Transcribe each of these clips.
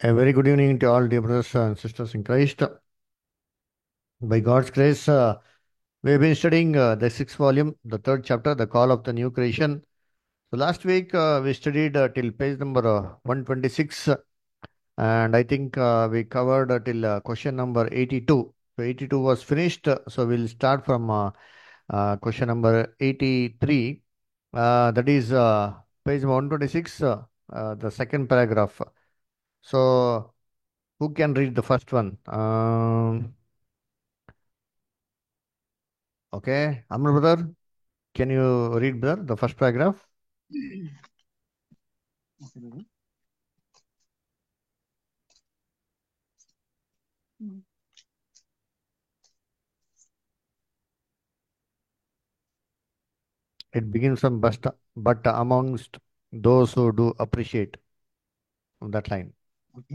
A very good evening to all dear brothers and sisters in Christ. By God's grace, we have been studying the sixth volume, the third chapter, The Call of the New Creation. So last week we studied till page number 126, and I think we covered till question number 82. So 82 was finished, so we'll start from question number 83. That is page 126, the second paragraph. So who can read the first one? Okay, Amr brother, can you read brother the first paragraph? Okay, brother. Mm. It begins from but amongst those who do appreciate that line. Okay.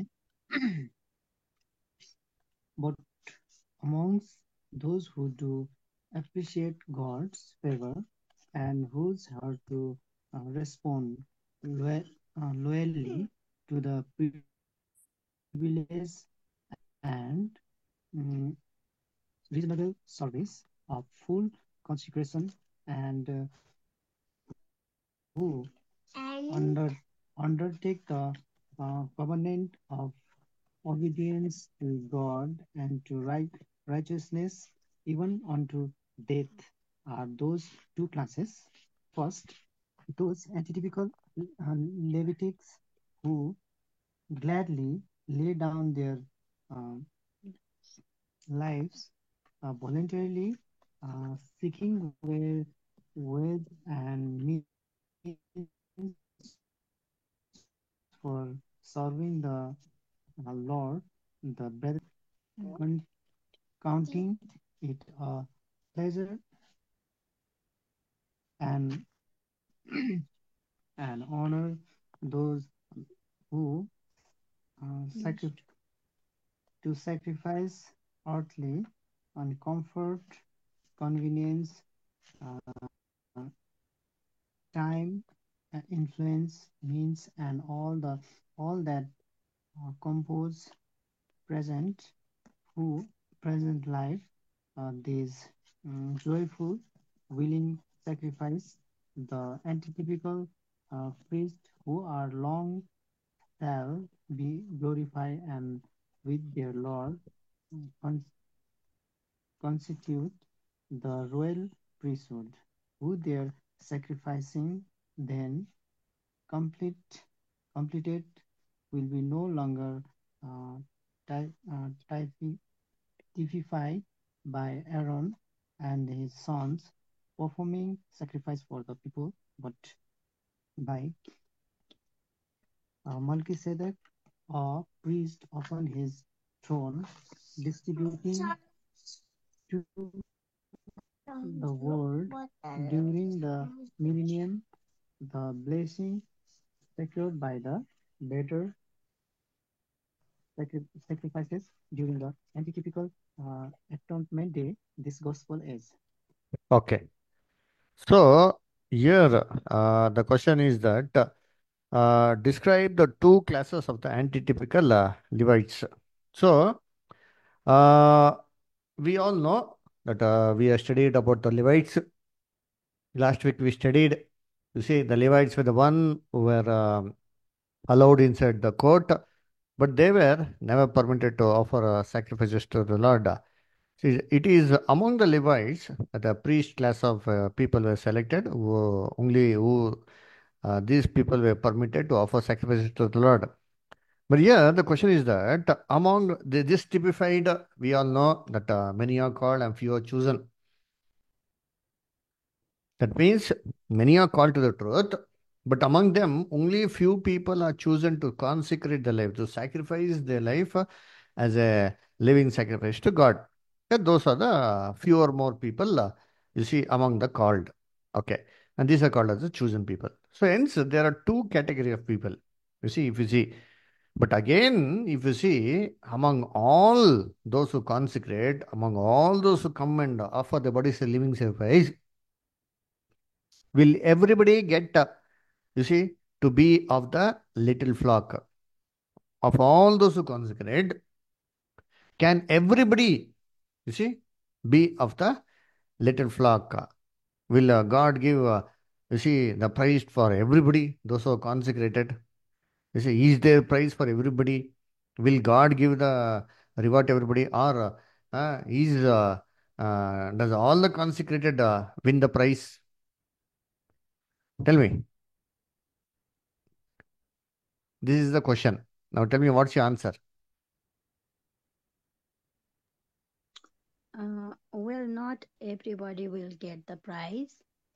But amongst those who do appreciate God's favor and whose heart to respond loyally to the privilege and mm, reasonable service of full consecration and who under, undertake the covenant of obedience to God and to righteousness, even unto death, are those two classes. First, those antitypical Levitics who gladly lay down their uh, lives voluntarily, seeking ways and means for serving the Lord, the brethren counting it a pleasure and and honor those who sacrifice earthly and comfort, convenience, uh, time, influence, means, and all that compose present who present life. These joyful, willing sacrifice the antitypical priests who are long shall be glorified and with their Lord con- constitute the royal priesthood, who their sacrificing then complete completed will be no longer uh, typified by Aaron and his sons performing sacrifice for the people, but by Melchizedek, a priest upon his throne, distributing to the world during the millennium the blessing secured by the better sacrifices during the antitypical atonement day. This gospel is. Okay, so here the question is that describe the two classes of the antitypical Levites. So uh, we all know that we have studied about the Levites. Last week we studied, you see, the Levites were the one who were allowed inside the court, but they were never permitted to offer sacrifices to the Lord. See, it is among the Levites that the priest class of people were selected, who, only who these people were permitted to offer sacrifices to the Lord. But here the question is that among this typified, we all know that many are called and few are chosen. That means many are called to the truth, but among them, only few people are chosen to consecrate their life, to sacrifice their life as a living sacrifice to God. Yeah, those are the few or more people you see among the called. Okay. And these are called as the chosen people. So hence there are two category of people. You see, if you see, but again, if you see, among all those who consecrate, among all those who come and offer the body as a living sacrifice, will everybody get, you see, to be of the little flock? of all those who consecrate, can everybody, you see, be of the little flock? Will God give, you see, the prize for everybody, those who are consecrated? You see, is there prize for everybody? Will God give the reward to everybody, or does all the consecrated win the prize? Tell me. This is the question. Now tell me what's your answer. Well, not everybody will get the prize.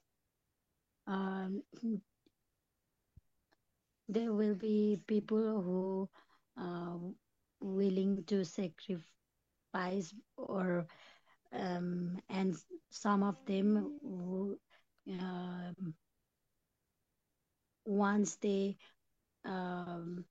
Um, there will be people who uh, willing to sacrifice, or and some of them who, um, once they um,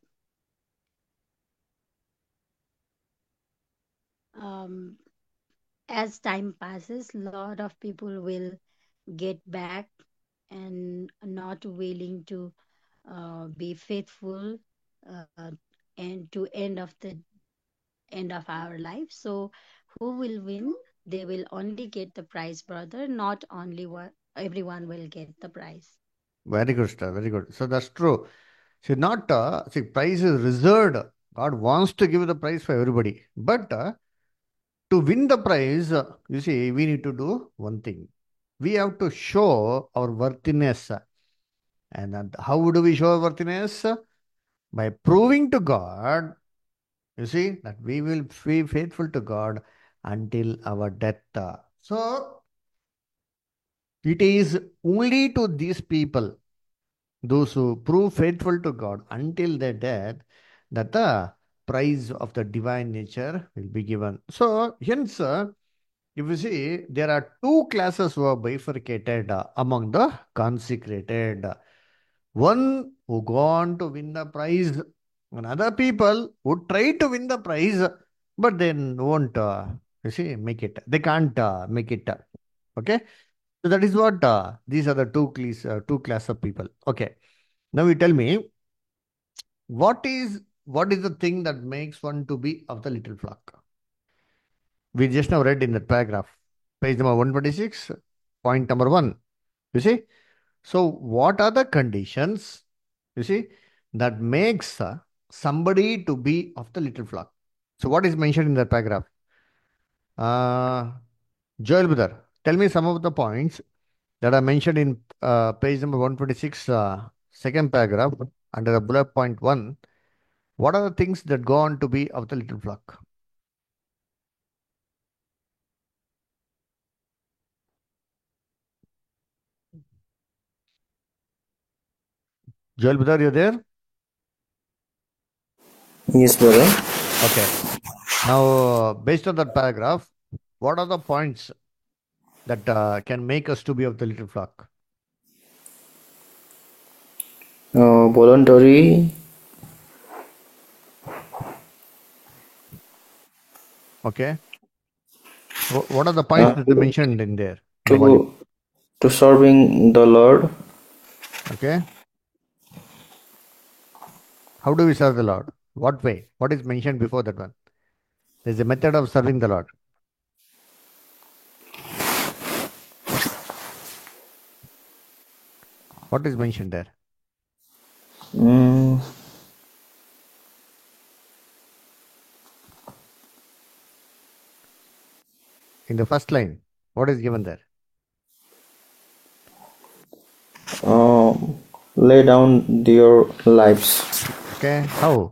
um, as time passes, a lot of people will get back and not willing to be faithful uh, and to end of our life. So who will win? They will only get the prize, brother. Not only one, everyone will get the prize. Very good, sir. Very good. So that's true. See, not see, prize is reserved. God wants to give the prize for everybody, but to win the prize, you see, we need to do one thing. We have to show our worthiness. And how do we show our worthiness? By proving to God, you see, that we will be faithful to God until our death. So, it is only to these people, those who prove faithful to God until their death, that the prize of the divine nature will be given. So, hence, if you see, there are two classes who are bifurcated among the consecrated. One who go on to win the prize, and other people who try to win the prize, but then won't, you see, make it. They can't make it. Okay, so that is what these are the two class of people. Okay, now you tell me what is the thing that makes one to be of the little flock? We just now read in that paragraph, page number 126, point number 1. You see? So, what are the conditions, you see, that makes somebody to be of the little flock? So, what is mentioned in that paragraph? Uh, Joel Brother, tell me some of the points that are mentioned in page number 126, second paragraph, under the bullet point 1. What are the things that go on to be of the little flock? Joel Brother, you there? Yes, brother. Okay. Now, based on that paragraph, what are the points that can make us to be of the little flock? Voluntary. Okay. What are the points that are To mentioned in there, in the volume? to to serving the Lord. Okay. How do we serve the Lord? What way? What is mentioned before that one? There's a method of serving the Lord. What is mentioned there? Mm, In the first line, what is given there? lay down their lives. Okay. How?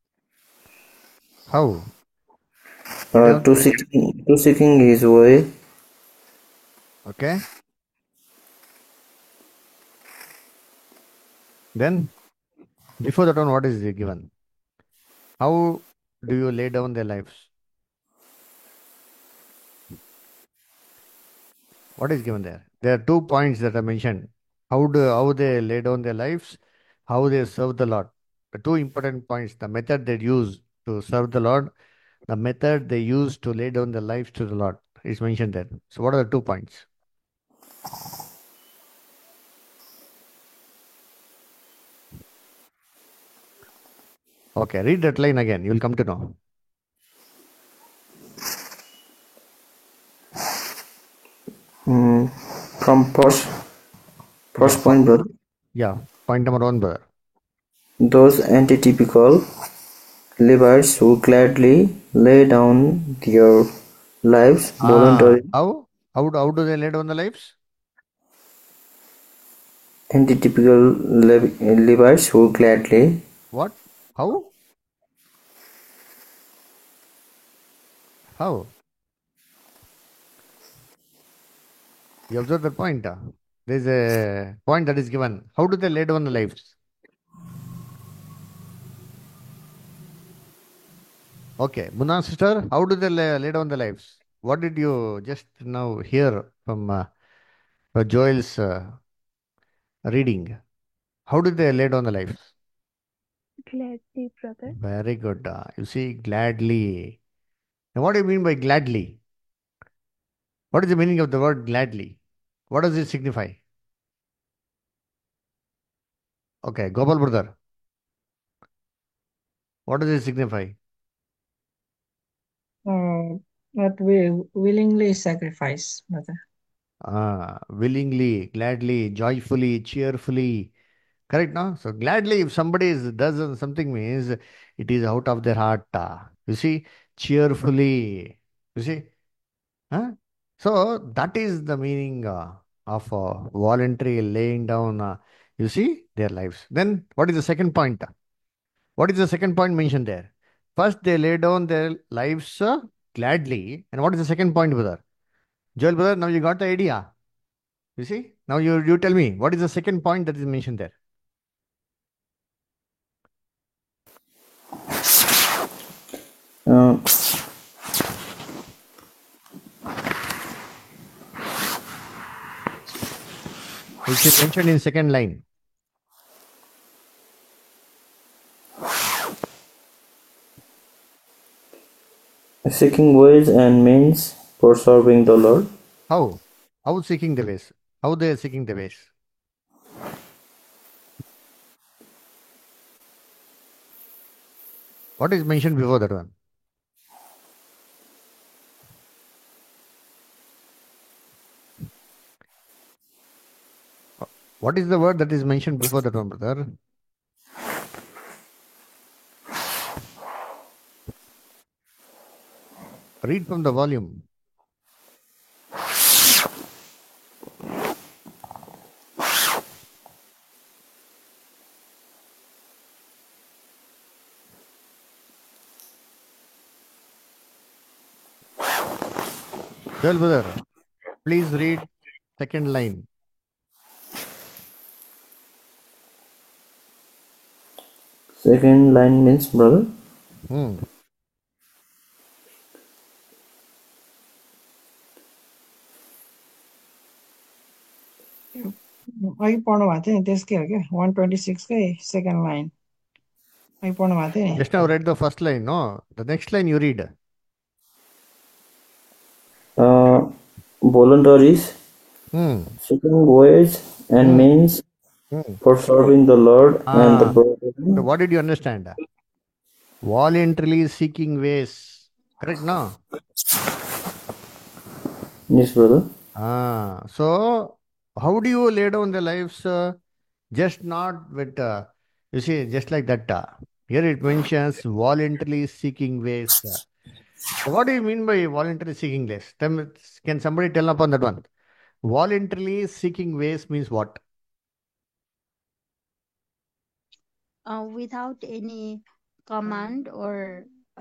How? They have to. To seeking His way. Okay. Then, before that one, what is given? How do you lay down their lives? What is given there? There are 2 points that are mentioned. How they lay down their lives, how they serve the Lord. The two important points, the method they use to serve the Lord, the method they use to lay down their lives to the Lord is mentioned there. So what are the 2 points? Okay, read that line again. You'll come to know. From first point, brother. Yeah, point number 1, brother. Those antitypical Levites who gladly lay down their lives voluntarily. How do they lay down the lives? Antitypical Levites who gladly What? How? How? You observe that point? There's a point that is given. How do they lay down the lives? Okay, Munna sister, how do they lay down the lives? What did you just now hear from Joel's reading? How did they lay down the lives? Gladly, brother. Very good. You see, gladly. Now, what do you mean by gladly? What is the meaning of the word gladly? What does it signify? Okay, Gopal brother, what does it signify? That we willingly sacrifice, brother. Willingly, gladly, joyfully, cheerfully. Correct, no? So gladly, if somebody does something means it is out of their heart. You see, cheerfully. You see, huh? So that is the meaning of voluntary laying down. You see their lives. Then what is the second point? What is the second point mentioned there? First, they lay down their lives gladly, and what is the second point, brother? Joel, brother, now you got the idea. You see, now you tell me what is the second point that is mentioned there. uh, Which is mentioned in second line. seeking ways and means for serving the Lord. How? How seeking the ways? How they are seeking the ways? What is mentioned before that one? What is the word that is mentioned before that one, brother? Read from the volume. Well, brother, please read second line. Second line means, brother. अघि पढ्नु भएको थियो नि त्यसकै हो क्या 126 कै second line अघि पढ्नु भएको थियो नि Just now read the first line, no? The next line you read. Voluntaries seeking ways and means for serving the Lord and the brethren. So what did you understand? Voluntarily seeking ways. Correct, no? Yes, brother. So how do you lay down the lives? Just not with, you see, just like that. Here it mentions voluntarily seeking ways. So what do you mean by voluntarily seeking ways? Can somebody tell upon that one? Voluntarily seeking ways means what? Without any command or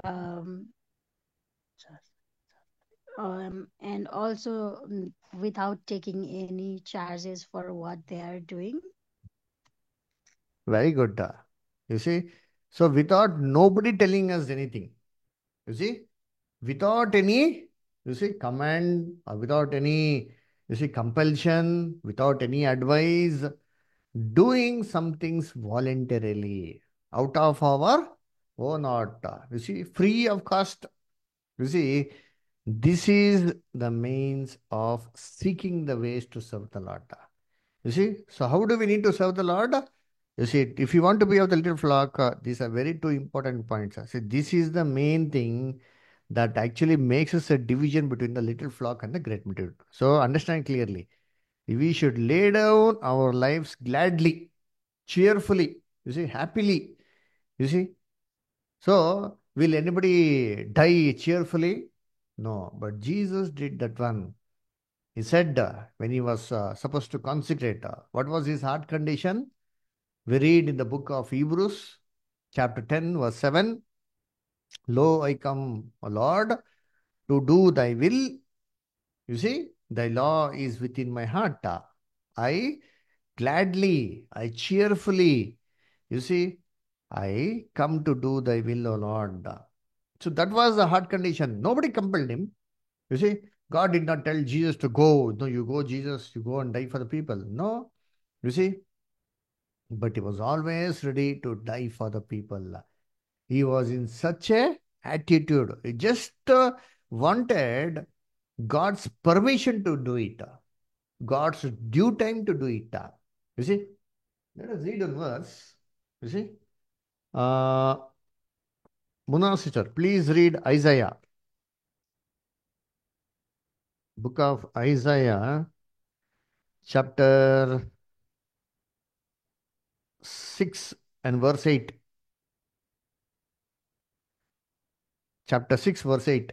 and also without taking any charges for what they are doing. Very good. You see, so without nobody telling us anything, you see, without any, you see, command, without any, you see, compulsion, without any advice, doing some things voluntarily out of our own heart. You see, free of cost. You see, this is the means of seeking the ways to serve the Lord. You see, so how do we need to serve the Lord? You see, if you want to be of the little flock, these are very two important points. See, this is the main thing that actually makes us a division between the little flock and the great multitude. So understand clearly. We should lay down our lives gladly, cheerfully, you see, happily. You see. So, will anybody die cheerfully? No, but Jesus did that one. He said when he was supposed to consecrate, what was his heart condition? We read in the book of Hebrews, chapter 10, verse 7. Lo, I come, O Lord, to do thy will. You see, thy law is within my heart. I gladly, I cheerfully, you see, I come to do thy will, O Lord. So that was the heart condition. Nobody compelled him. You see, God did not tell Jesus to go. No, you go, Jesus, you go and die for the people. No, you see, but he was always ready to die for the people. He was in such a attitude. He just wanted God's permission to do it, God's due time to do it. You see, let us read a verse. You see, uh, Muna sister, please read Isaiah, book of Isaiah, chapter 6 and verse 8. Chapter 6, verse 8.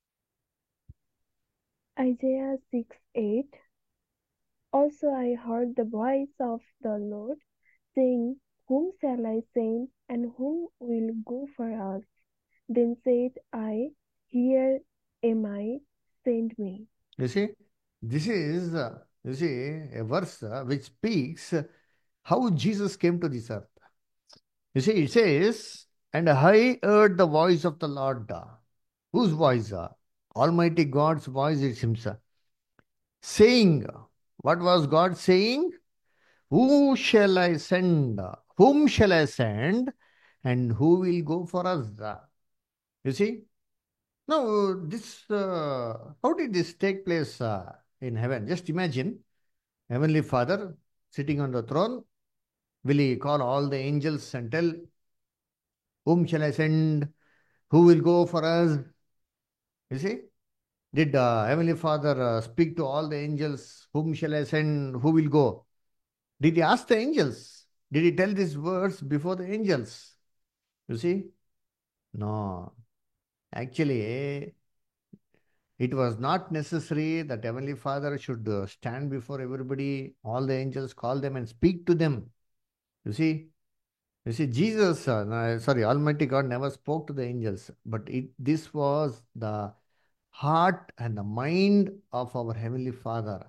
Isaiah 6:8. Also I heard the voice of the Lord saying, Whom shall I send, and whom will go for us? Then said I, Here am I, send me. You see, this is, you see, a verse which speaks how Jesus came to this earth. You see, it says, and I heard the voice of the Lord. Whose voice? Almighty God's voice it seems. Saying, what was God saying? Who shall I send? Whom shall I send? And who will go for us? You see? Now, this, how did this take place in heaven? Just imagine Heavenly Father sitting on the throne. Will he call all the angels and tell, whom shall I send? Who will go for us? You see? Did Heavenly Father speak to all the angels, whom shall I send? Who will go? Did he ask the angels? Did he tell these words before the angels? You see? No. Actually, it was not necessary that Heavenly Father should stand before everybody, all the angels, call them and speak to them. You see? You see, Jesus, sorry, Almighty God never spoke to the angels, but this was the heart and the mind of our Heavenly Father.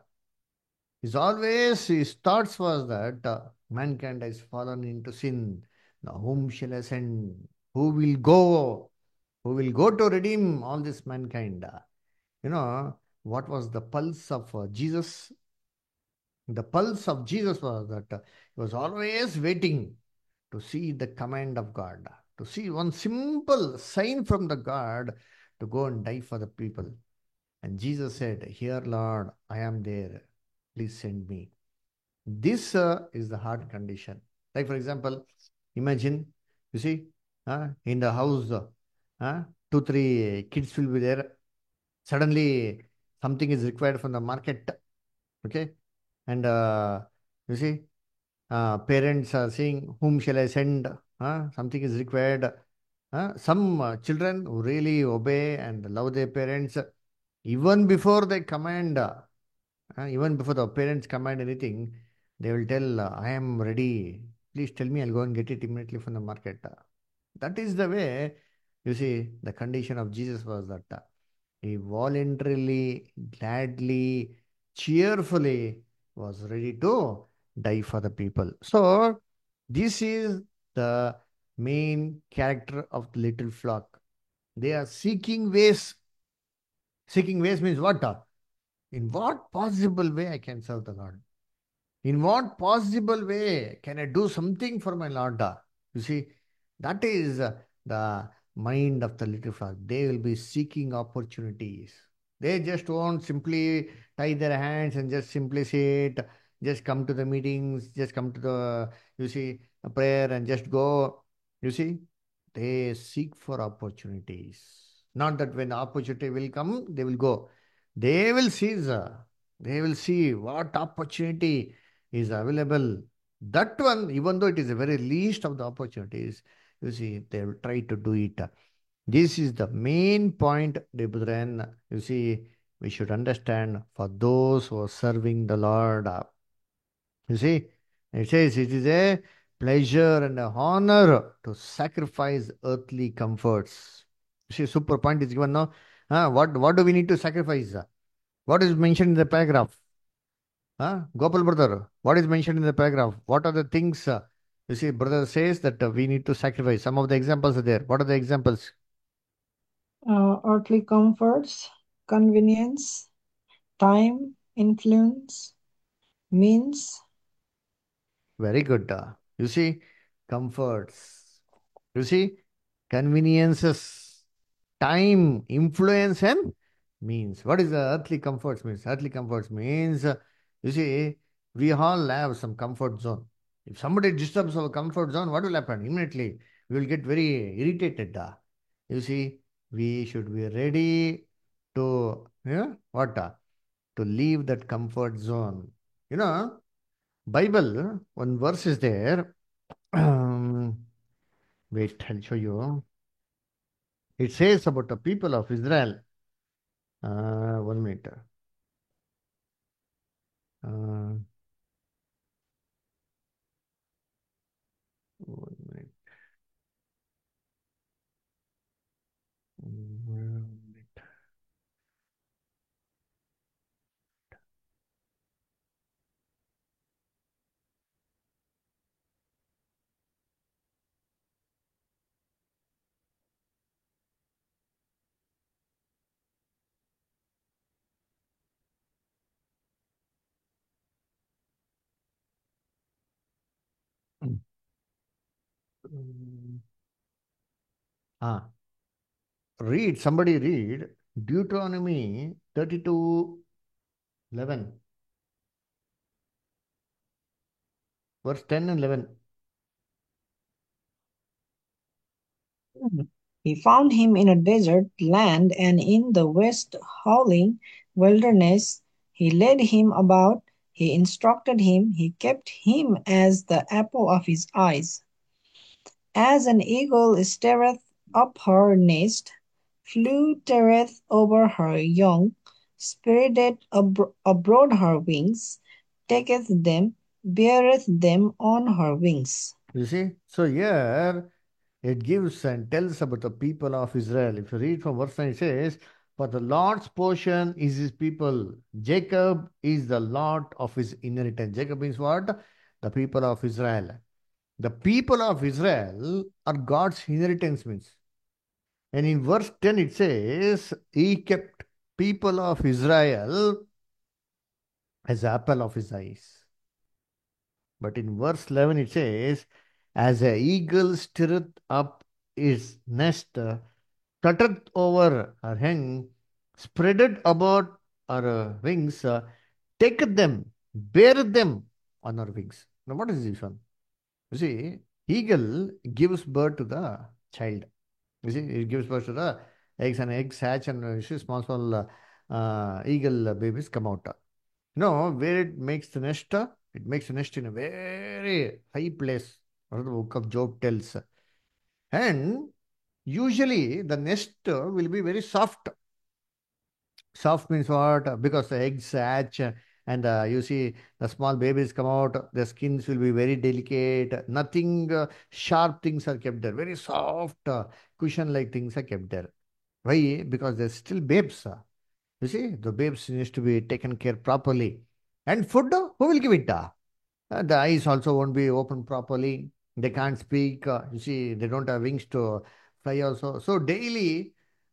His thoughts was that mankind has fallen into sin. Now, whom shall I send? Who will go? Who will go to redeem all this mankind? You know, what was the pulse of Jesus? The pulse of Jesus was that he was always waiting to see the command of God, to see one simple sign from the God to go and die for the people. And Jesus said, Here, Lord, I am there. Please send me. This is the heart condition. Like, for example, imagine, you see, in the house, two, three kids will be there. Suddenly, something is required from the market. Okay. And you see, parents are saying, whom shall I send? Something is required. Some children who really obey and love their parents, even before they command, even before the parents command anything, they will tell, I am ready. Please tell me, I'll go and get it immediately from the market. That is the way, you see, the condition of Jesus was that he voluntarily, gladly, cheerfully was ready to die for the people. So, this is the main character of the little flock. They are seeking ways. Seeking ways means what? In what possible way I can serve the Lord? In what possible way can I do something for my Lord? You see, that is the mind of the little flock. They will be seeking opportunities. They just won't simply tie their hands and just simply sit, just come to the meetings, just come to the, prayer and just go. You see, they seek for opportunities. Not that when opportunity will come, they will go. They will seize. They will see what opportunity is available. That one, even though it is the very least of the opportunities, they will try to do it. This is the main point, dear brethren. We should understand for those who are serving the Lord. You see, it says it is a pleasure and a honor to sacrifice earthly comforts. You see, super point is given now. What do we need to sacrifice? What is mentioned in the paragraph? Gopal brother, what is mentioned in the paragraph? What are the things? Brother says that we need to sacrifice. Some of the examples are there. What are the examples? Earthly comforts, convenience, time, influence, means. Very good. Comforts. You see, conveniences, time, influence, and means. What is the earthly comforts means? Earthly comforts means, you see, we all have some comfort zone. If somebody disturbs our comfort zone, what will happen? Immediately, we will get very irritated. You see, we should be ready to, what? To leave that comfort zone. You know, Bible, one verse is there. Wait, I'll show you. It says about the people of Israel. 1 minute. Uh, 1 minute. 1 minute. Mm. Ah, somebody read Deuteronomy 32:11, verse 10 and 11. He found him in a desert land and in the west howling wilderness. He led him about, he instructed him, he kept him as the apple of his eyes. As an eagle stirreth up her nest, fluttereth over her young, spreadeth abroad her wings, taketh them, beareth them on her wings. You see? So here it gives and tells about the people of Israel. If you read from verse 9, it says, for the Lord's portion is his people. Jacob is the Lord of his inheritance. Jacob means what? The people of Israel. The people of Israel are God's inheritance means. And in verse 10 it says, he kept people of Israel as the apple of his eyes. But in verse 11 it says, as an eagle stirreth up his nest, fluttereth over her hen, spreadeth about her wings, taketh them, beareth them on her wings. Now, what is this one? You see, eagle gives birth to the child. You see, it gives birth to the eggs, and eggs hatch, and you see, small eagle babies come out. Where it makes the nest? It makes the nest in a very high place. What the book of Job tells. And usually the nest will be very soft. Soft means what? Because the eggs hatch and you see the small babies come out, their skins will be very delicate. Nothing sharp things are kept there. Very soft, cushion-like things are kept there. Why? Because they're still babes. You see, the babes needs to be taken care properly. And food, who will give it? The eyes also won't be open properly. They can't speak. They don't have wings to fly also. So daily,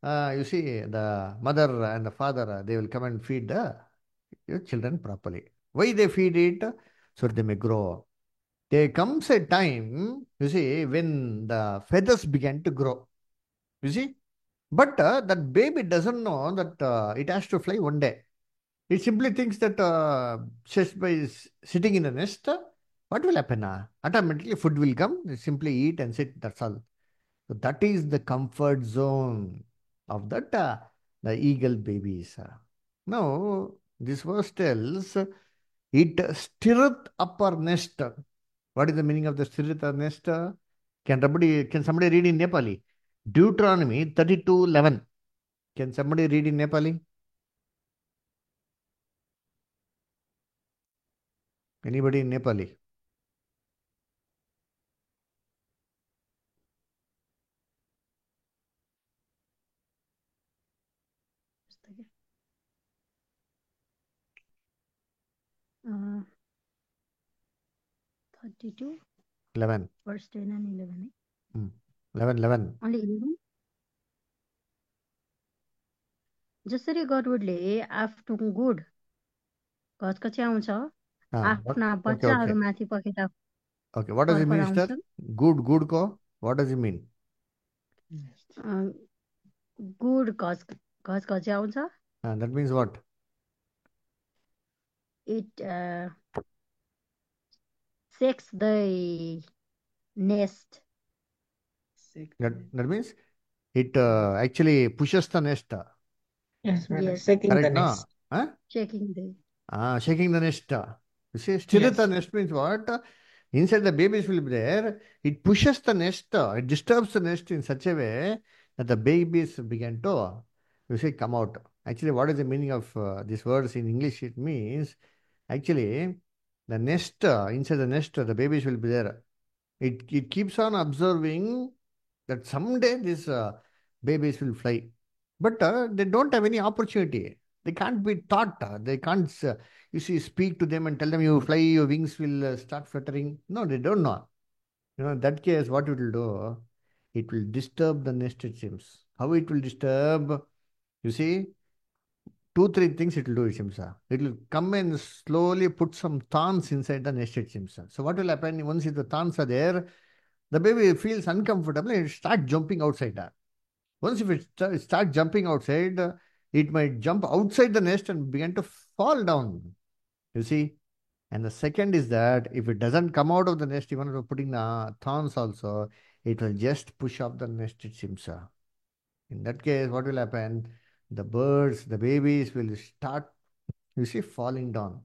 the mother and the father, they will come and feed the your children properly. Why they feed it? So they may grow. There comes a time, when the feathers begin to grow. You see? But that baby doesn't know that it has to fly one day. It simply thinks that just by sitting in the nest, what will happen? Automatically food will come, they simply eat and sit, that's all. So that is the comfort zone of that the eagle babies. Now, this verse tells it stirreth up our nest. What is the meaning of the stirreth our nest? Can somebody read in Nepali? Deuteronomy 32:11. Can somebody read in Nepali? Anybody in Nepali? Uh, 32, 11. verse 10 and 11. 11. Only 11. जसरी गरुडले आफ्नो गुड घचघच्याउँछ What? आफ्ना Okay, okay. बच्चाहरूमाथि पखेटा Okay. What does it mean, sir? फरफराउँछन् Good ko? What does it mean? गुड घचघच्याउँछ That means what? it shakes the nest. That means it actually pushes the nest. Yes, brother. Yes, Shaking the Correct, no? nest. Huh? shaking the Shaking the nest. You see, still the Yes. nest means what? Inside the babies will be there. It pushes the nest. It disturbs the nest in such a way that the babies begin to, you see, come out. Actually, what is the meaning of these words in English? It means actually the nest, inside the nest, the babies will be there. It keeps on observing that someday these babies will fly. But they don't have any opportunity. They can't be taught. They can't, you see, speak to them and tell them you fly, your wings will start fluttering. No, they don't know. In that case, what it will do? It will disturb the nest, it seems. How it will disturb? You see, two, three things it will do, it seems. It will come and slowly put some thorns inside the nest, it seems. So what will happen once if the thorns are there? The baby feels uncomfortable and it starts jumping outside. Once if it start jumping outside, it might jump outside the nest and begin to fall down. You see? And the second is that if it doesn't come out of the nest, even if putting thorns also, it will just push off the nest, it seems. In that case, what will happen? The birds, the babies will start, you see, falling down.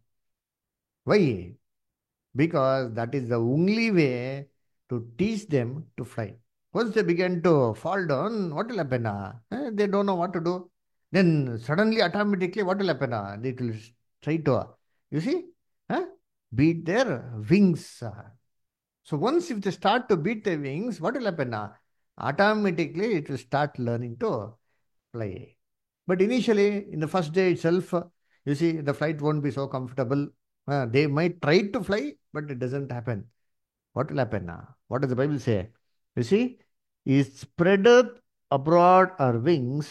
Why? Because that is the only way to teach them to fly. Once they begin to fall down, what will happen? They don't know what to do. Then suddenly, automatically, what will happen? They will try to, you see, uh, beat their wings. So once if they start to beat their wings, what will happen? Automatically, it will start learning to fly. But initially, in the first day itself, you see, the flight won't be so comfortable. They might try to fly, but it doesn't happen. What will happen now? What does the Bible say? You see, he spreadeth abroad our wings,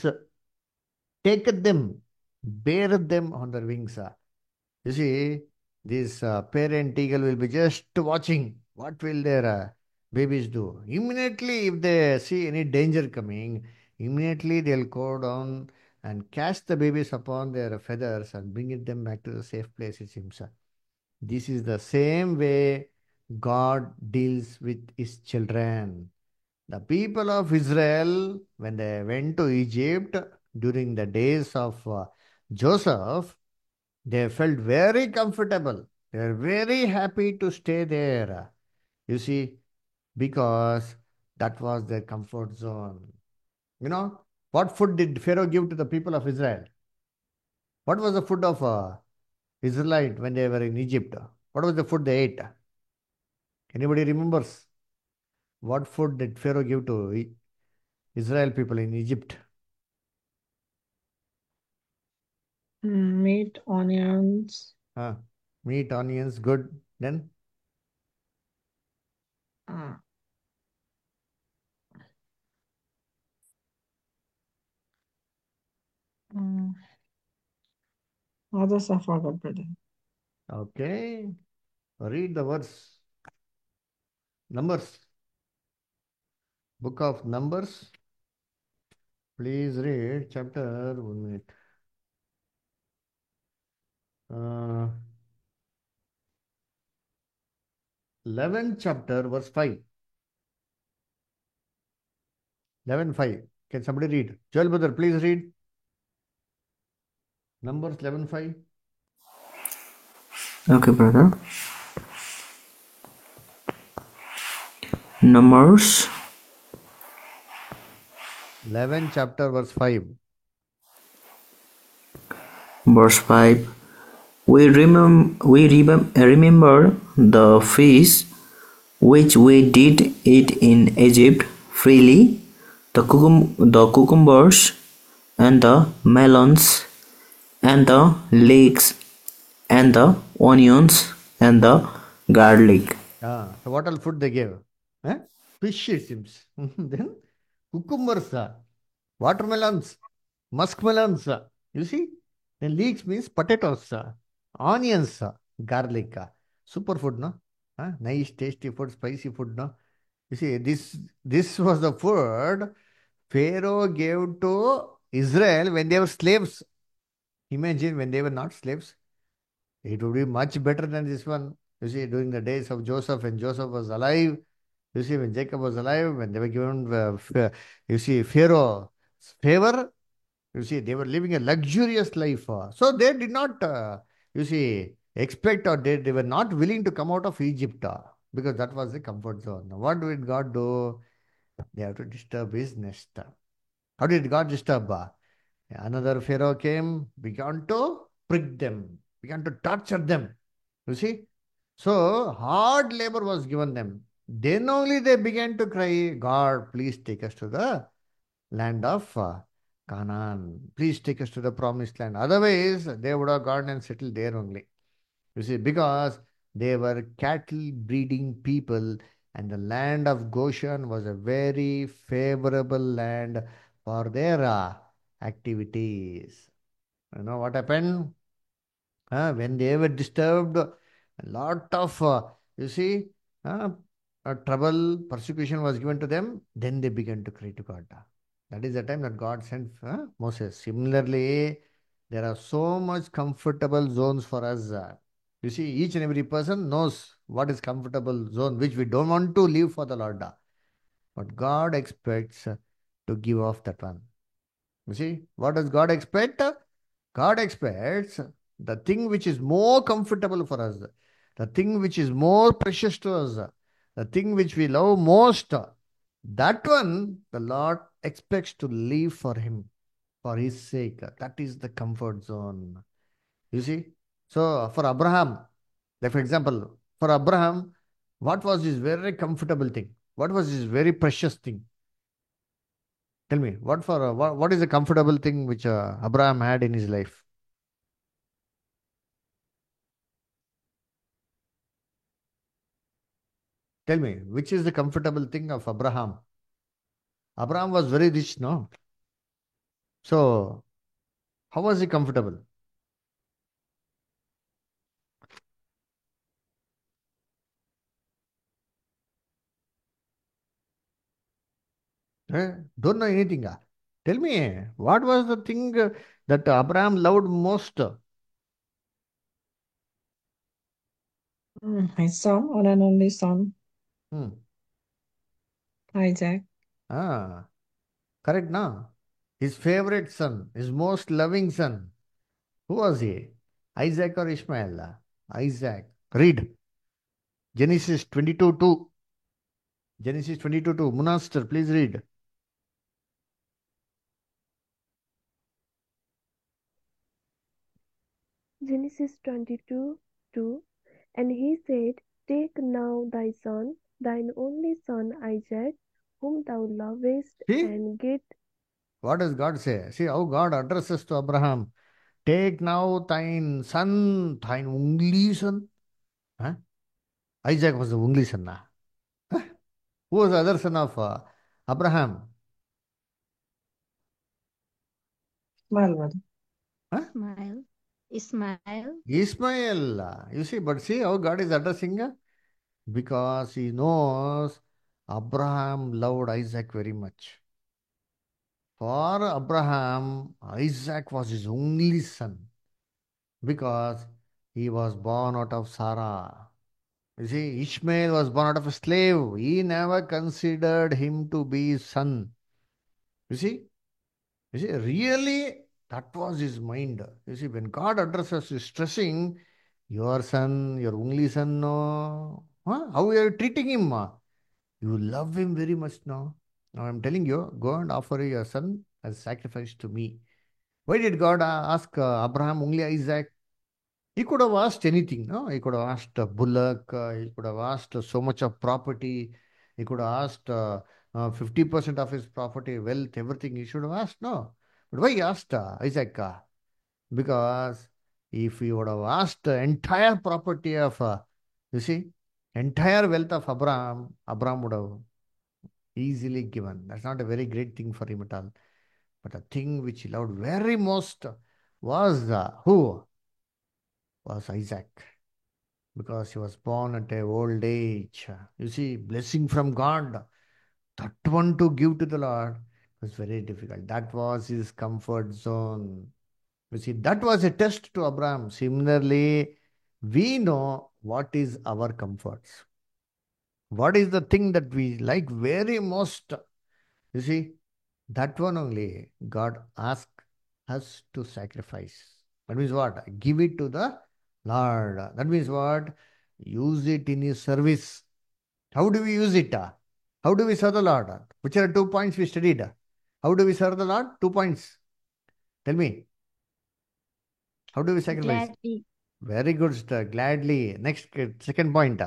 taketh them, beareth them on their wings. You see, this parent eagle will be just watching what will their babies do. Immediately, if they see any danger coming, immediately they'll go down and catch the babies upon their feathers and bring it them back to the safe place, it seems. This is the same way God deals with his children. The people of Israel, when they went to Egypt during the days of Joseph, they felt very comfortable. They were very happy to stay there. You see, because that was their comfort zone. What food did Pharaoh give to the people of Israel? What was the food of Israelite when they were in Egypt? What was the food they ate? Anybody remembers? What food did Pharaoh give to Israel people in Egypt? Meat, onions. Meat, onions, good. Then Uh, mm, others I forgot, brother. okay. Read the verse. Numbers. Book of Numbers. Please read chapter 1 minute. Uh, 11th chapter, verse 5. 11:5. Can somebody read? Joel brother, please read. Numbers 11:5. Okay, brother. Numbers 11th chapter, verse 5. verse 5. Remember the feast which we did eat in Egypt freely, the cucumbers and the melons and the leeks and the onions and the garlic. So what all food they gave? Fish it seems. Then cucumbers, watermelons, muskmelons. You see? Then leeks means potatoes, onions, garlic. Super food, no? Nice, tasty food, spicy food, no? You see, this was the food Pharaoh gave to Israel when they were slaves. Imagine when they were not slaves. It would be much better than this one. You see, during the days of Joseph, when Joseph was alive, you see, when Jacob was alive, when they were given, you see, Pharaoh's favor, you see, they were living a luxurious life. So they did not, you see, expect or they were not willing to come out of Egypt because that was the comfort zone. Now, what did God do? They have to disturb his nest. How did God disturb? Another Pharaoh came, began to prick them, began to torture them. You see? So hard labor was given them. Then only they began to cry, God, please take us to the land of Canaan. Please take us to the promised land. Otherwise, they would have gone and settled there only. You see, because they were cattle breeding people, and the land of Goshen was a very favorable land for their activities. You know what happened? When they were disturbed, a lot of, you see, uh, trouble, persecution was given to them, then they began to cry to God. That is the time that God sent Moses. Similarly, there are so much comfortable zones for us. You see, each and every person knows what is comfortable zone, which we don't want to leave for the Lord. But God expects to give off that one. You see, what does God expect? God expects the thing which is more comfortable for us, the thing which is more precious to us, the thing which we love most. That one the Lord expects to leave for Him, for His sake. That is the comfort zone. You see? So for Abraham, like for example, for Abraham, what was his very comfortable thing? What was his very precious thing? Tell me, what is the comfortable thing which Abraham had in his life? Tell me, which is the comfortable thing of Abraham? Abraham was very rich, no? So, how was he comfortable? Don't know anything. Tell me, what was the thing that Abraham loved most? His son, one and only son, Hmm. Isaac. Ah, correct, no? His favorite son, his most loving son. Who was he? Isaac or Ishmael? Isaac. Read Genesis 22:2. Genesis 22:2. Munaster, please read. Genesis 22:2. And he said, Take now thy son, thine only son Isaac, whom thou lovest, See? and get What does God say? See how God addresses to Abraham. Take now thine son, thine only son. Huh? Isaac was the only son. Huh? Who was the other son of Abraham? Smile, brother. Huh? Ismail. Ismail. Ishmael. You see, but see how God is addressing? Because he knows Abraham loved Isaac very much. For Abraham, Isaac was his only son. Because He was born out of Sarah. You see, Ishmael was born out of a slave. He never considered him to be his son. You see, really, that was his mind. You see, when God addresses, he's stressing, your son, your only son, no. Huh? How are you treating him? You love him very much now. Now I'm telling you, go and offer your son as sacrifice to me. Why did God ask Abraham only Isaac? He could have asked anything, no? He could have asked a bullock, he could have asked so much of property, he could have asked 50% of his property, wealth, everything he should have asked, no? But why he asked Isaac? Because if he would have asked the entire property of, you see, entire wealth of Abraham, Abraham would have easily given. That's not a very great thing for him at all. But the thing which he loved very most was who? Was Isaac. Because he was born at a old age. You see, blessing from God, that one to give to the Lord was very difficult. That was his comfort zone. You see, that was a test to Abraham. Similarly, we know what is our comforts. What is the thing that we like very most? You see, that one only God asked us to sacrifice. That means what? Give it to the Lord. That means what? Use it in His service. How do we use it? How do we serve the Lord? Which are 2 points we studied? How do we serve the Lord? 2 points. Tell me. How do we sacrifice? Gladly, Very good, sister. Gladly. Next, second point.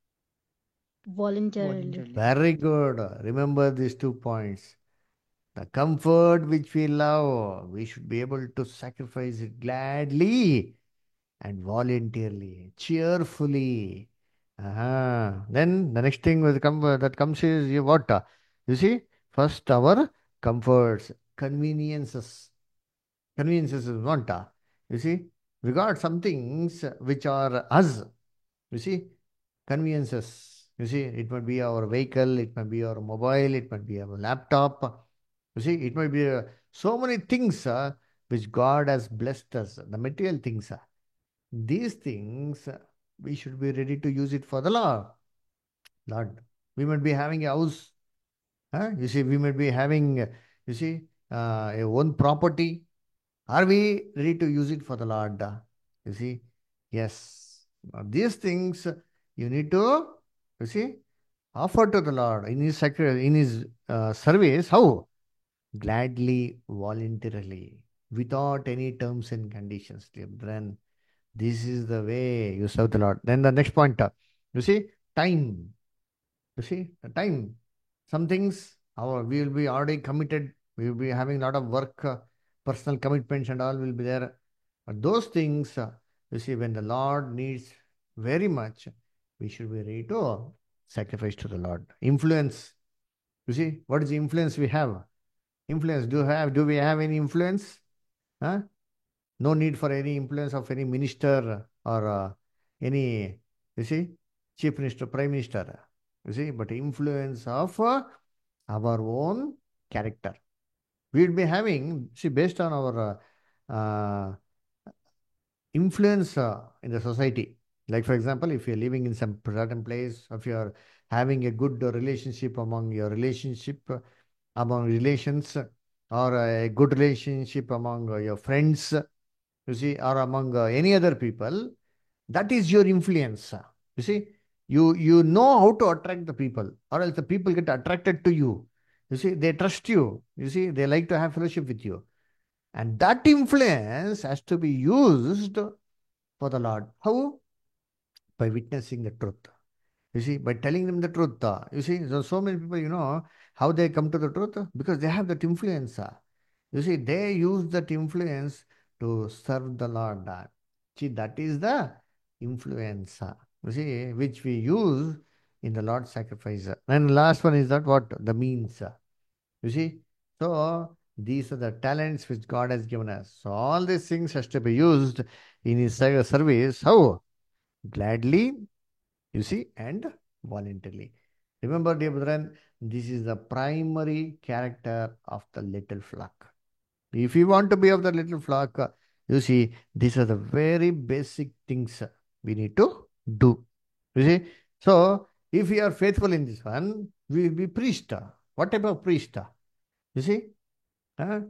voluntarily. Very good. Remember these 2 points. The comfort which we love, we should be able to sacrifice it gladly and voluntarily, cheerfully. Then the next thing that comes is what? You see, first our comforts, conveniences. Conveniences is what? You see, we got some things which are us. You see, conveniences. You see, it might be our vehicle, it might be our mobile, it might be our laptop. You see, it might be so many things which God has blessed us, the material things. These things, we should be ready to use it for the Lord. Lord, we might be having a house. You see, we might be having, you see, a own property. Are we ready to use it for the Lord? You see, yes. Now, these things you need to, you see, offer to the Lord in His in His service. How? Gladly, voluntarily, without any terms and conditions, dear brethren. This is the way you serve the Lord. Then the next point, you see, time. You see, the time. Some things we will be already committed. We will be having a lot of work, personal commitments and all will be there. But those things, you see, when the Lord needs very much, we should be ready to sacrifice to the Lord. Influence. You see, what is the influence we have? Influence. Do we have any influence? Huh? No need for any influence of any minister or any, you see, chief minister, prime minister. You see, but influence of our own character. We will be having, see, based on our influence in the society. Like, for example, if you're living in some certain place, if you're having a good relationship among your relationship, among relations, or a good relationship among your friends, you see, or among any other people, that is your influence. You see, you know how to attract the people, or else the people get attracted to you. You see, they trust you. You see, they like to have fellowship with you. And that influence has to be used for the Lord. How? By witnessing the truth. You see, by telling them the truth. You see, so many people, how they come to the truth? Because they have that influence. You see, they use that influence to serve the Lord. See, that is the influence. You see, which we use in the Lord's sacrifice. And last one is that what? The means. You see, so these are the talents which God has given us. So all these things has to be used in His service. How? Gladly, you see, and voluntarily. Remember, dear brethren, this is the primary character of the little flock. If you want to be of the little flock, You see, these are the very basic things we need to do. You see, so if we are faithful in this one, we will be priest. What type of priest? You see, uh,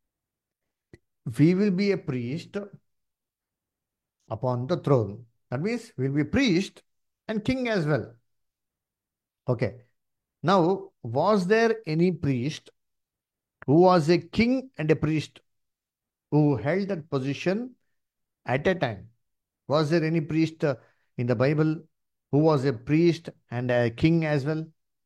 we will be a priest upon the throne. That means we'll be priest and king as well. Okay. Now, was there any priest who was a king and a priest who held that position at a time? Was there any priest in the Bible who was a priest and a king as well?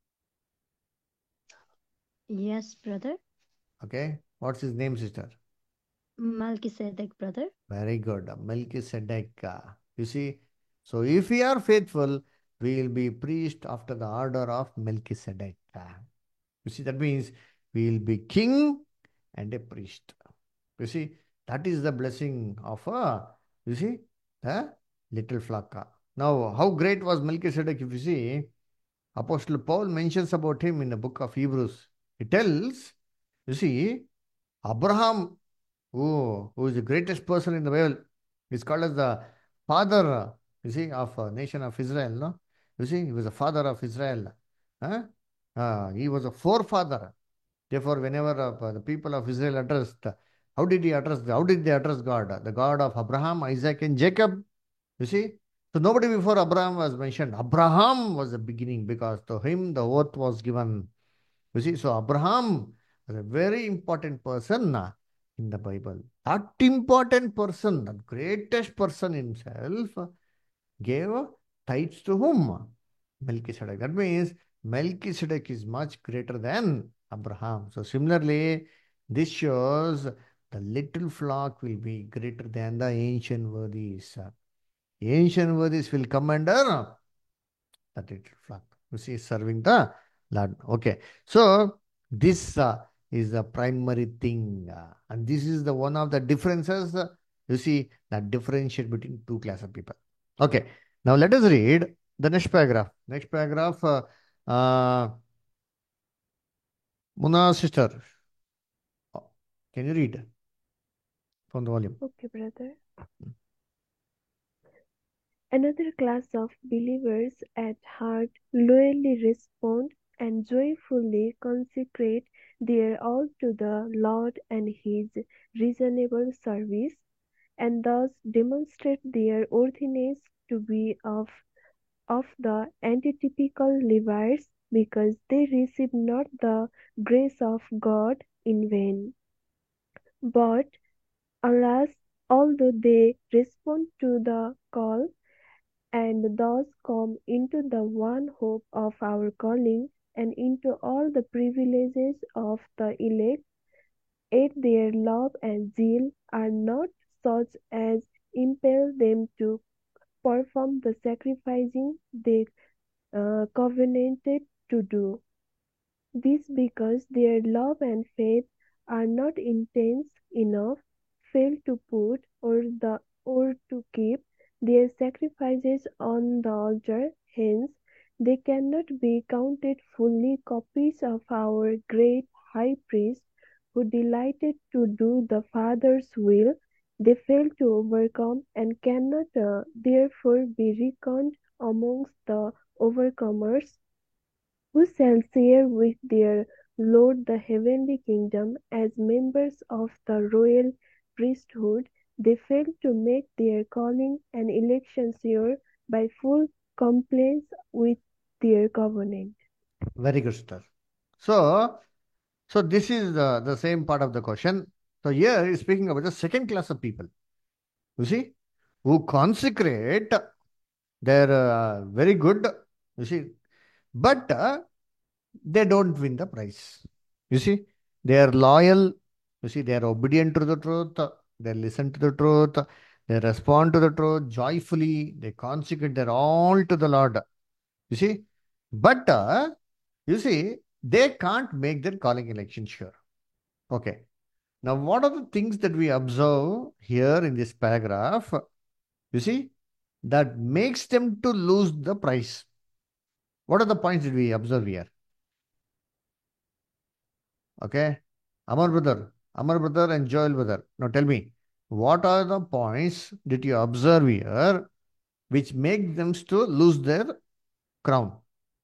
Yes, brother. Okay. What's his name, sister? Melchizedek, brother. Very good. Melchizedek. You see, so if we are faithful, we will be priest after the order of Melchizedek. You see, that means we will be king and a priest. You see, that is the blessing of you see, a little flock. Now, how great was Melchizedek? If you see, Apostle Paul mentions about him in the book of Hebrews. He tells, you see, Abraham, who is the greatest person in the Bible, is called as the father, you see, of nation of Israel. No, you see, he was the father of Israel. Huh? He was a forefather. Therefore, whenever the people of Israel addressed, how did they address God? The God of Abraham, Isaac, and Jacob. You see? So nobody before Abraham was mentioned. Abraham was the beginning because to him the oath was given. You see, so Abraham was a very important person in the Bible. That important person, the greatest person himself, gave tithes to whom? Melchizedek. That means Melchizedek is much greater than Abraham. So similarly, this shows the little flock will be greater than the ancient worthies. Ancient worthies will come under the little flock. You see, serving the Lord. Okay. So this is the primary thing. And this is the one of the differences. You see, that differentiate between two class of people. Okay. Now let us read the next paragraph. Next paragraph, uh, Muna sister, can you read from the volume? Okay, brother. Another class of believers at heart loyally respond and joyfully consecrate their all to the Lord and His reasonable service, and thus demonstrate their worthiness to be of the antitypical Levites, because they receive not the grace of God in vain. But, alas, although they respond to the call, and thus come into the one hope of our calling, and into all the privileges of the elect, yet their love and zeal are not such as impel them to perform the sacrificing they covenanted to do. This because their love and faith are not intense enough, fail to put or to keep their sacrifices on the altar, hence they cannot be counted fully copies of our great High Priest who delighted to do the Father's will. They fail to overcome and cannot therefore be reckoned amongst the overcomers who shall share with their Lord the heavenly kingdom as members of the royal priesthood. They fail to make their calling and election sure by full compliance with their covenant. Very good, sister. So this is the same part of the question. So here is speaking about the second class of people. You see, who consecrate their very good. You see, but they don't win the prize. You see, they are loyal. You see, they are obedient to the truth. They listen to the truth. They respond to the truth joyfully. They consecrate their all to the Lord. You see, but you see, they can't make their calling election sure. Okay. Now, what are the things that we observe here in this paragraph? You see, that makes them to lose the prize. What are the points that we observe here? Okay. Amar brother and Joel brother. Now tell me, What are the points that you observe here which make them to lose their crown?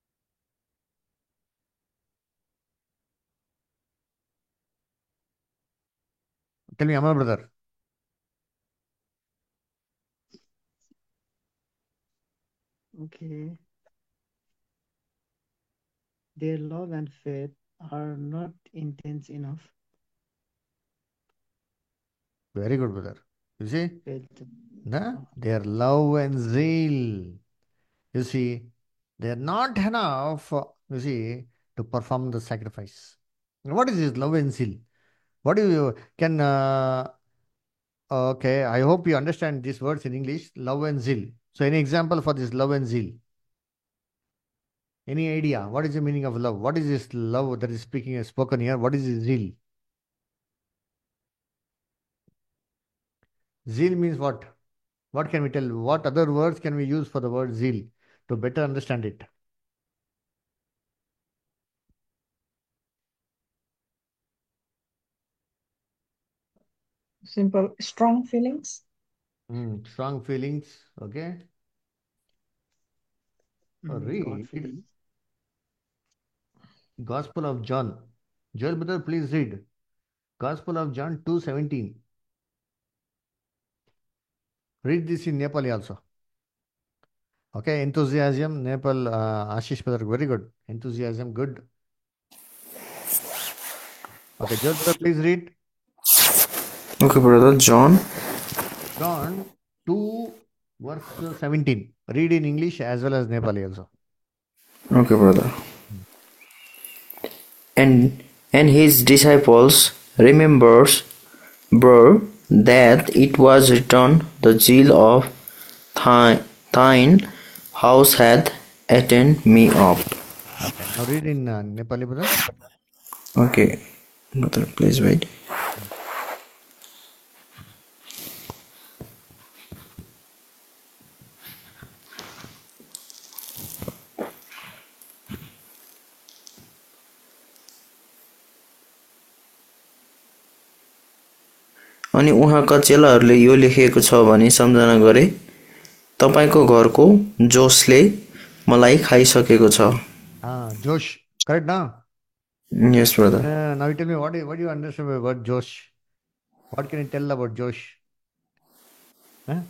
Tell me, Amar brother. Okay. Their love and faith are not intense enough. Very good, brother. You see, Faith. their love and zeal. You see, they are not enough, you see, to perform the sacrifice. What is this love and zeal? What do you can? Okay, I hope you understand these words in English. Love and zeal. So, any example for this love and zeal? Any idea? What is the meaning of love? What is this love that is spoken here? What is this zeal? Zeal means what? What can we tell? What other words can we use for the word zeal to better understand it? Simple, strong feelings. Strong feelings. Okay. God Read feelings. Gospel of John. Joel brother, please read Gospel of John 2:17. Read this in Nepali also. Okay, enthusiasm, Nepal, Ashish brother, very good. Enthusiasm, good. Okay, Joel brother, please read Okay, brother. John. John 2, verse 17. Read in English as well as Nepali also. Okay, brother. And his disciples remembers were that it was written, the zeal of thine house hath eaten me up. Okay, now read in Nepali brother. Okay, brother, please wait. अनि उहाँका चेलाहरूले यो लेखिएको छ भनी सम्झना गरे, तपाईको घरको जोसले मलाई खाइसकेको छ. Josh, correct now? Yes, brother. Now you tell me what do you understand by word Josh? What can you tell about Josh? Huh?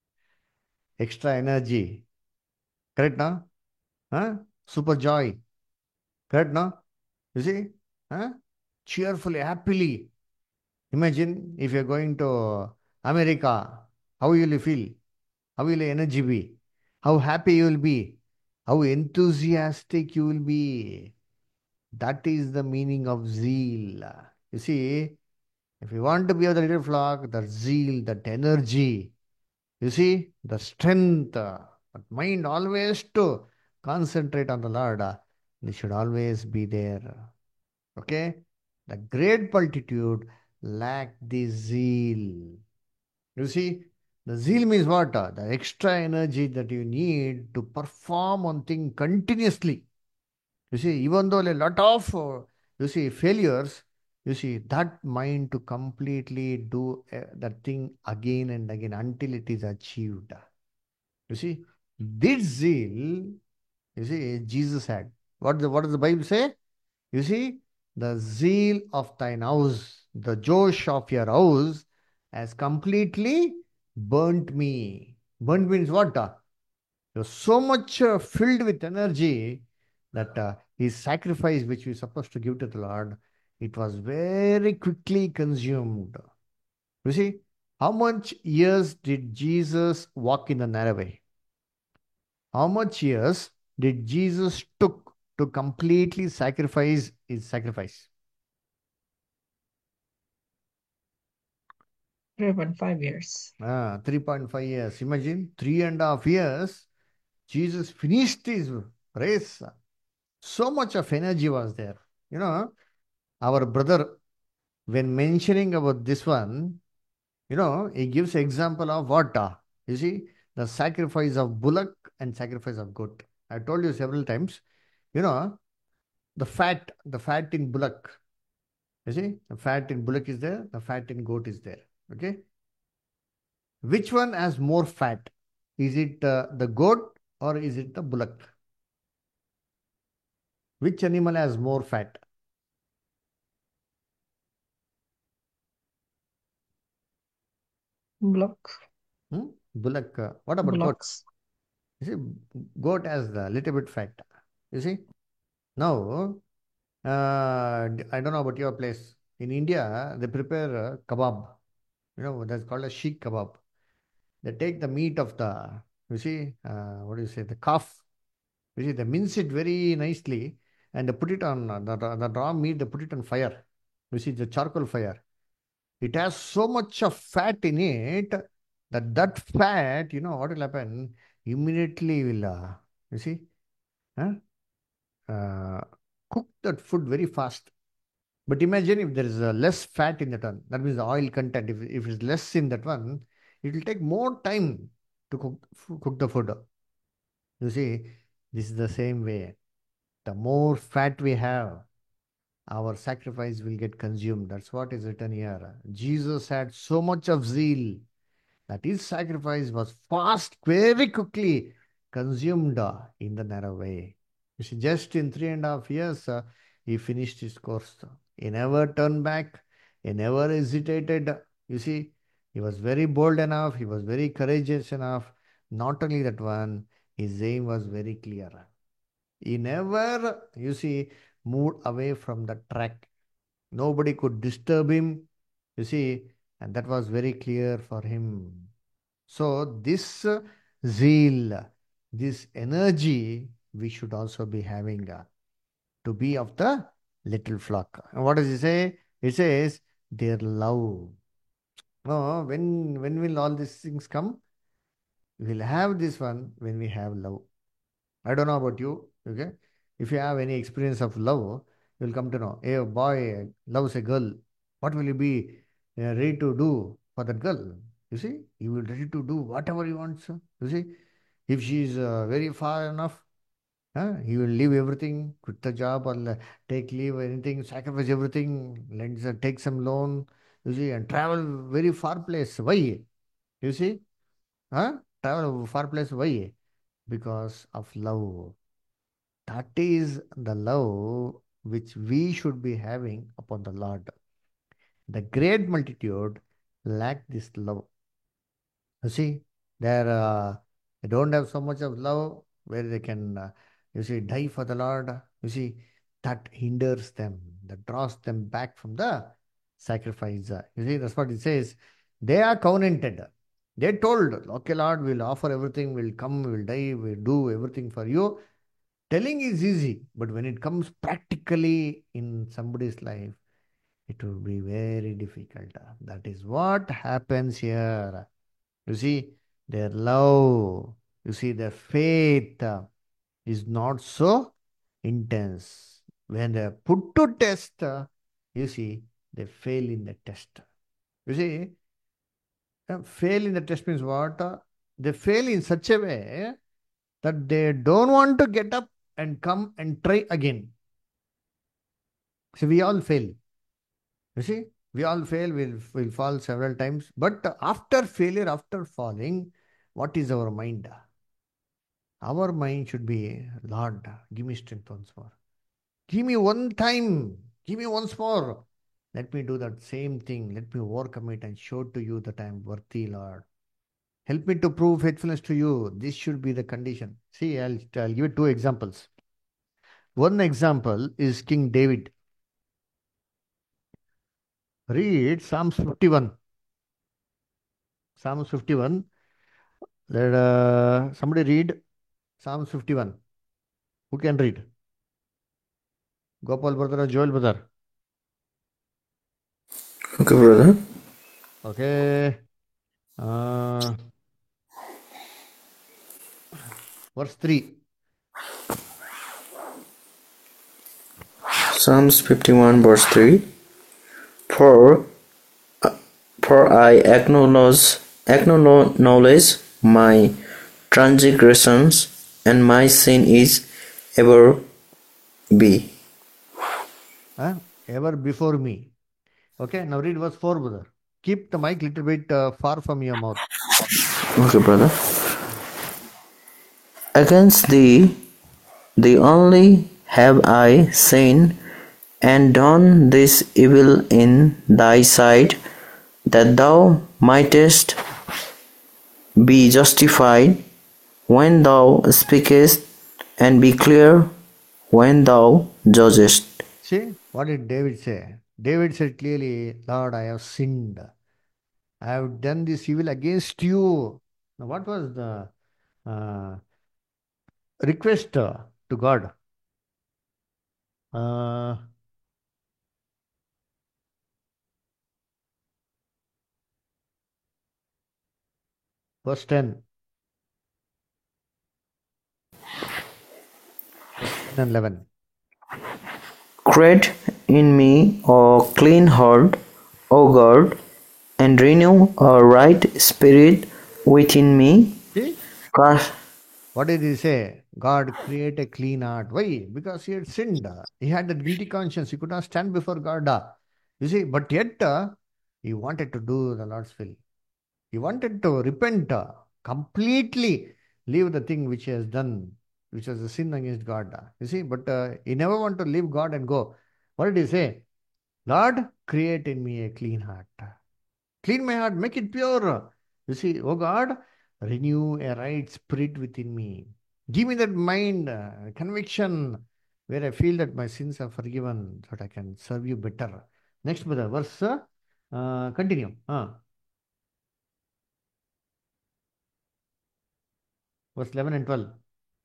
Extra energy. Correct now? Huh? Super joy. Correct now? You see? Huh? Cheerfully, happily. Imagine if you're going to America, how will you feel? How will your energy be? How happy you will be? How enthusiastic you will be? That is the meaning of zeal. You see, if you want to be of the little flock, that zeal, that energy, you see, the strength, that mind always to concentrate on the Lord, they should always be there. Okay? The great multitude lack the zeal. You see, the zeal means what? The extra energy that you need to perform one thing continuously. You see, even though a lot of, failures, you see, that mind to completely do that thing again and again until it is achieved. You see, this zeal, you see, Jesus had. What does the Bible say? You see, the zeal of thine house, the Josh of your house has completely burnt me. Burnt means what? You're so much filled with energy that his sacrifice, which we're supposed to give to the Lord, it was very quickly consumed. You see, how much years did Jesus walk in the narrow way? How much years did Jesus took to completely sacrifice his sacrifice? 3.5 years. 3.5 years. Imagine 3.5 years. Jesus finished his race. So much of energy was there. You know, our brother, when mentioning about this one, he gives example of what? You see, the sacrifice of bullock and sacrifice of goat. I told you several times, you know, the fat in bullock. You see, the fat in bullock is there, the fat in goat is there. Okay. Which one has more fat? Is it the goat or is it the bullock? Which animal has more fat? Block. Bullock. What about goat? Blocks. You see, goat has a little bit fat. You see? Now, I don't know about your place. In India, they prepare kebab. You know, that's called a sheikh kebab. They take the meat of the, you see, what do you say, the calf. You see, they mince it very nicely and they put it on the raw meat, they put it on fire. You see, the charcoal fire. It has so much of fat in it that that fat, you know, what will happen? Immediately will, you see, huh? uh, cook that food very fast. But imagine if there is less fat in that one, that means the oil content, if it's less in that one, it will take more time to cook the food. You see, this is the same way. The more fat we have, our sacrifice will get consumed. That's what is written here. Jesus had so much of zeal that his sacrifice was fast, very quickly consumed in the narrow way. You see, just in 3.5 years, he finished his course. He never turned back. He never hesitated. You see, he was very bold enough. He was very courageous enough. Not only that one, his aim was very clear. He never, you see, moved away from the track. Nobody could disturb him, you see, and that was very clear for him. So, this zeal, this energy, we should also be having to be of the little flock. And what does it say? It says, their love. No, when will all these things come? We'll have this one when we have love. I don't know about you, okay? If you have any experience of love, you'll come to know. Hey, a boy loves a girl. What will you be ready to do for that girl? You see, you will ready to do whatever you want. You see, if she is very far enough, he will leave everything, quit the job, or take leave, anything, sacrifice everything, take some loan. You see, and travel very far place. Why? You see, travel far place. Why? Because of love. That is the love which we should be having upon the Lord. The great multitude lack this love. You see, they don't have so much of love where they can, you see, die for the Lord. You see, that hinders them, that draws them back from the sacrifice. You see, that's what it says. They are covenanted. They told, okay, Lord, we'll offer everything, we'll come, we'll die, we'll do everything for you. Telling is easy, but when it comes practically in somebody's life, it will be very difficult. That is what happens here. You see, their love, you see, their faith is not so intense. When they are put to test, you see, they fail in the test. You see, fail in the test means what? They fail in such a way that they don't want to get up and come and try again. So we all fail. You see, we all fail, we'll fall several times. But after failure, after falling, what is our mind? Our mind should be, Lord, give me strength once more. Give me one time. Give me once more. Let me do that same thing. Let me overcome it and show to you that I am worthy, Lord. Help me to prove faithfulness to you. This should be the condition. See, I'll give you two examples. One example is King David. Read Psalms 51. Psalms 51. Let somebody read Psalms 51. Who can read? Gopal brother or Joel brother? Okay, brother. Okay. Verse 3. Psalms 51 verse 3. For I acknowledge my transgressions, and my sin is ever be. Ever before me. Okay, now read verse 4, brother. Keep the mic little bit far from your mouth. Okay, brother. Against thee only have I sinned, and done this evil in thy sight, that thou mightest be justified when thou speakest, and be clear when thou judgest. See, what did David say? David said clearly, Lord, I have sinned. I have done this evil against you. Now, what was the uh, request to God? Uh, verse 10, verse 10 and 11. Create in me a clean heart, O God, and renew a right spirit within me. See, Cast, what did he say? God, create a clean heart. Why? Because he had sinned. He had that guilty conscience. He could not stand before God. You see, but yet he wanted to do the Lord's will. He wanted to repent completely, leave the thing which he has done, which was a sin against God. You see, but he never want to leave God and go. What did he say? Lord, create in me a clean heart. Clean my heart, make it pure. You see, oh God, renew a right spirit within me. Give me that mind, conviction, where I feel that my sins are forgiven, so that I can serve you better. Next, brother, verse, continue. Verse 11 and 12.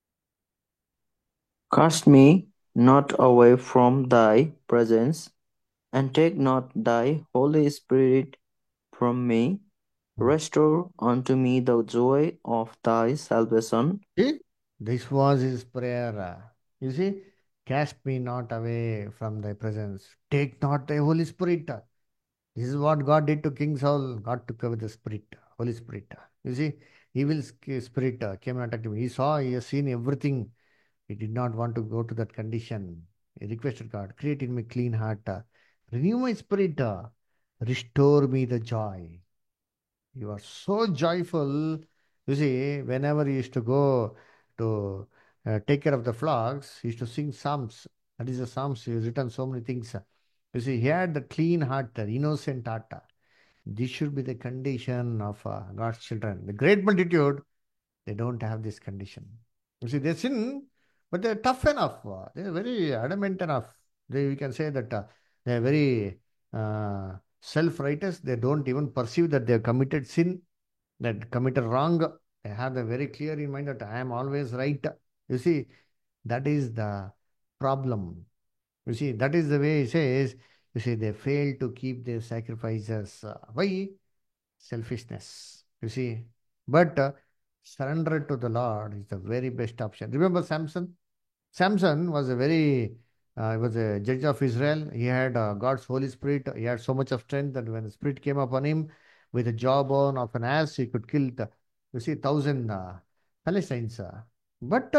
cast me not away from thy presence, and take not thy Holy Spirit from me. Restore unto me the joy of thy salvation. See, this was his prayer. You see, cast me not away from thy presence. Take not thy Holy Spirit. This is what God did to King Saul. God took away the Spirit, Holy Spirit. You see, evil spirit came and attacked him. He saw, he has seen everything. He did not want to go to that condition. He requested God, create in me clean heart. Renew my spirit. Restore me the joy. You are so joyful. You see, whenever he used to go to take care of the flocks, he used to sing psalms. That is the psalms. He has written so many things. You see, he had the clean heart, the innocent heart. This should be the condition of God's children. The great multitude, they don't have this condition. You see, they sin, but they're tough enough. They're very adamant enough. We can say that they're very self-righteous. They don't even perceive that they've committed sin, that committed wrong. They have the very clear in mind that I am always right. You see, that is the problem. You see, that is the way he says, you see, they fail to keep their sacrifices. Why? Selfishness. You see, but surrender to the Lord is the very best option. Remember Samson? Samson was a very, he was a judge of Israel. He had God's Holy Spirit. He had so much of strength that when the Spirit came upon him with a jawbone of an ass, he could kill, you see, 1,000 Philistines. But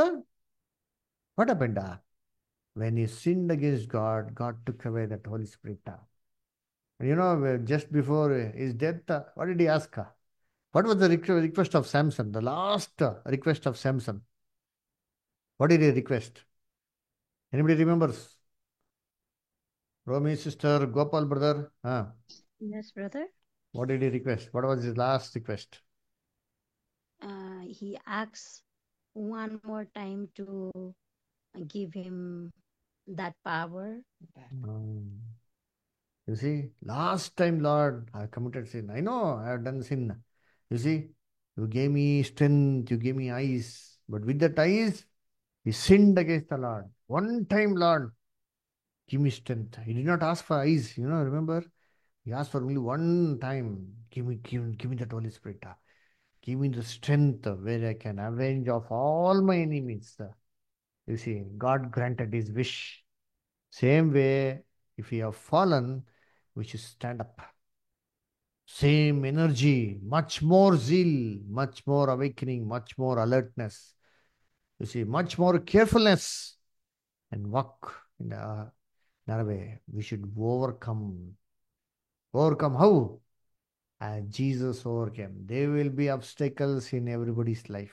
what happened? When he sinned against God, God took away that Holy Spirit. You know, just before his death, what did he ask? What was the request of Samson? The last request of Samson. What did he request? Anybody remembers? Romy sister, Gopal brother. Yes, brother. What did he request? What was his last request? He asks one more time to give him that power. Um, you see, last time, Lord, I committed sin. I know I have done sin. You see, you gave me strength, you gave me eyes. But with that eyes, he sinned against the Lord. One time, Lord, give me strength. He did not ask for eyes, remember? He asked for only one time. Give me that Holy Spirit. Give me the strength where I can avenge of all my enemies. You see, God granted his wish. Same way, if we have fallen, we should stand up. Same energy, much more zeal, much more awakening, much more alertness. You see, much more carefulness and walk in the narrow way. We should overcome. Overcome how? as Jesus overcame. There will be obstacles in everybody's life.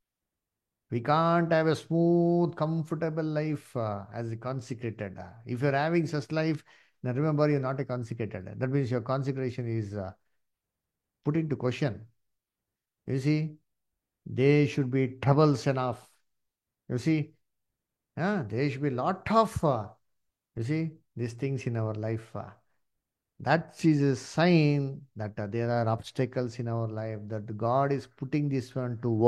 We can't have a smooth, comfortable life as a consecrated. If you're having such life, then remember you're not a consecrated. That means your consecration is put into question. You see, there should be troubles enough. You see, there should be lot of, you see, these things in our life. That is a sign that there are obstacles in our life, that God is putting this one to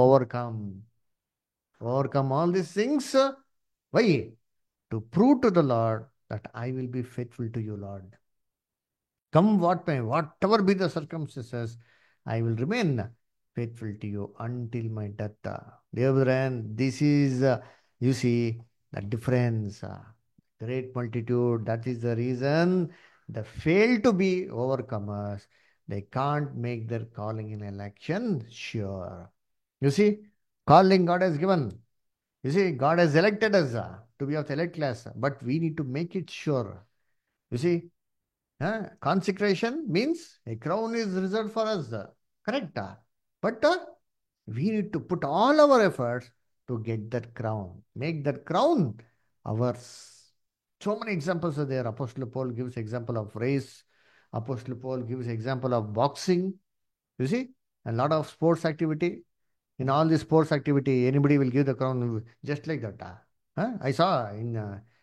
overcome all these things. Why? To prove to the Lord that I will be faithful to you, Lord. Come what may, whatever be the circumstances, I will remain faithful to you until my death. Dear brethren, this is, you see, the difference. Great multitude. That is the reason they fail to be overcomers. They can't make their calling in election sure. You see, calling God has given. You see, God has elected us to be of the elect class, but we need to make it sure. You see, consecration means a crown is reserved for us. Correct? But we need to put all our efforts to get that crown, make that crown ours. So many examples are there. Apostle Paul gives example of race. Apostle Paul gives example of boxing. You see, a lot of sports activity. In all this sports activity, anybody will give the crown just like that. I saw in,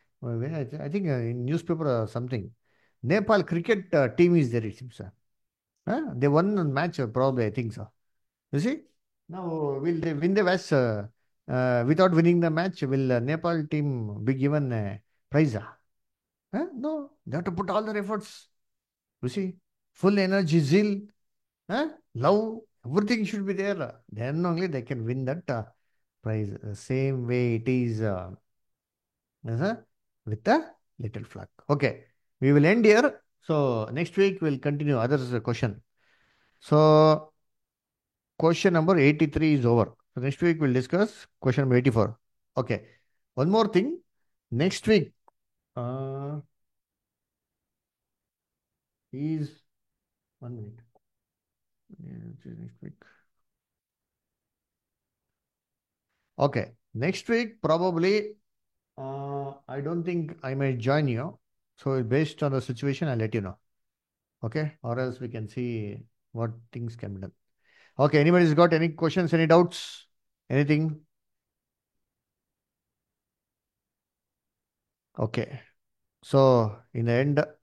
I think in newspaper or something. Nepal cricket team is there, it seems. They won a match, probably, I think so. You see? Now, will they win the match without winning the match? Will Nepal team be given a prize? No, they have to put all their efforts. You see? Full energy, zeal, love, everything should be there. Then only they can win that prize. The same way it is uh, with the little flag. Okay, we will end here. So next week we'll continue others question. So question number 83 is over. So next week we'll discuss question number 84. Okay. One more thing. Next week uh, is 1 minute. Next week. Okay. Next week probably I don't think I may join you. So based on the situation, I'll let you know. Okay. Or else we can see what things can be done. Okay. Anybody's got any questions, any doubts? Anything? Okay. So in the end,